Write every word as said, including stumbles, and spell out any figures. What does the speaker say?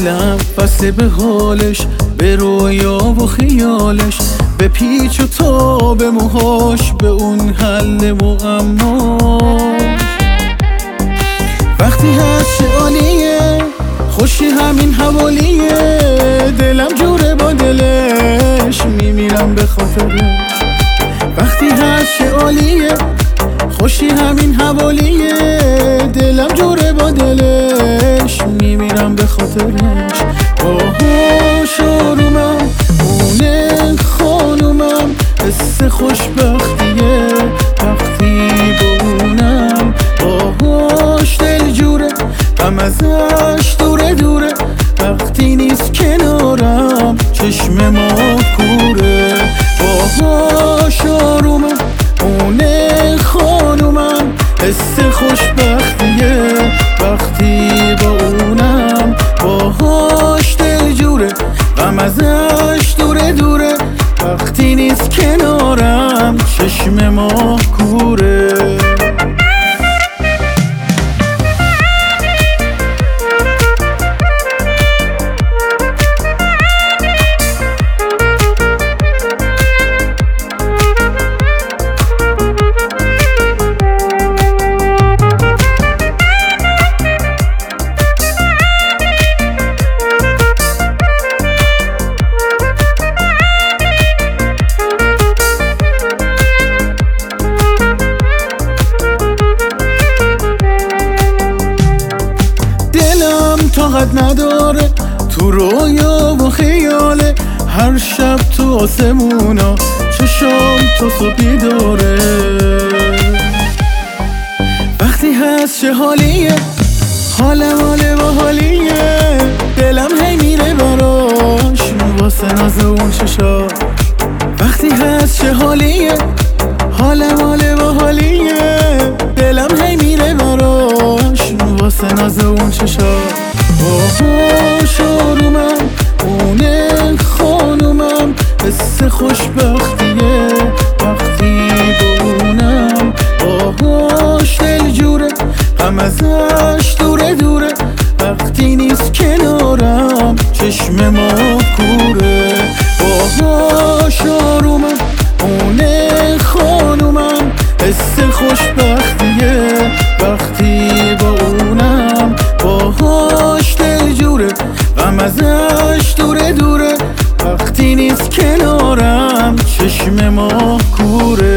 دلم بسته به حالش، به رویا و خیالش، به پیچ و تاب موهاش، به اون حل معماش. وقتی هست چه عالیه، خوشی همین حوالیه، دلم جوره با دلش، میمیرم به خاطرش. وقتی هست چه عالیه، خوشی همین حوالیه، دلم جوره با دلش، میمیرم به خاطرش. باهاش آرومم، اونه خانومم، حس خوشبختیه وقتی با اونم. باهاش دل جوره، غم ازش دوره دوره، وقتی نیست کنارم چشم ما کوره. باهاش آرومم، اونه خانومم، حس خوشبختیه وقتی با اونم. باهاش دل جوره، غم ازش دوره دوره، وقتی نیست کنارم چشم ما کوره. طاقت نداره تو رویا و خیاله، هر شب تو آسمونا چشام تو صبحی داره. وقتی هست چه حالیه، حالم حاله و حالیه، دلم هی میره براش واسه ناز اون چشا. وقتی هست چه حالیه، حالم حاله و حالیه، دلم هی میره براش واسه ناز اون چشا. باهاش آرومم، اونه خانومم، حس خوشبختیه وقتی با اونم. باهاش دل جوره، غم ازش دوره دوره، وقتی نیست کنارم چشم ما کوره. باهاش آرومم، اونه خانومم، حس خوشبختیه وقتی با اونم. باهاش دل جوره، غم ازش دوره دوره، وقتی نیست کنارم چشم ما کوره.